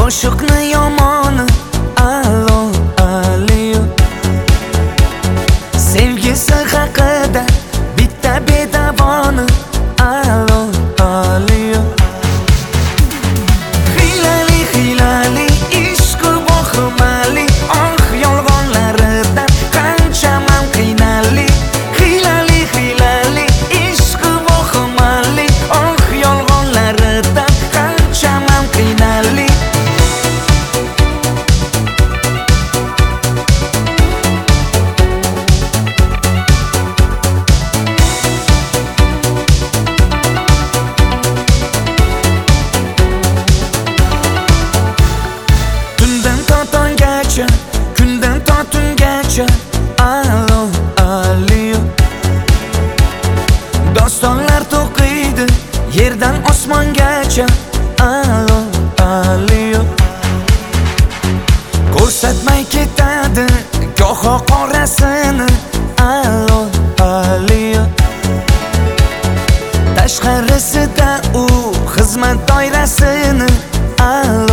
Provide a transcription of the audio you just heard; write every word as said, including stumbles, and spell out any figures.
Qo'shiqni yomoni alo aliyo, sevgisi haqida bitta bedavoni alo aliyo. Hiylali hiylali ishq vohimali, oh yolg'onlaridan qancha man qiynali. Hiylali hiylali ishq vohimali, oh yolg'onlaridan qancha man qiynali. Kundan to tungacha alo aliyo, dostonlar to'qiydi yerdan osmongacha alo aliyo. Ko'rsatmay ketadi goho qorasini alo aliyo. Tashqarisida u xizmat doirasini alo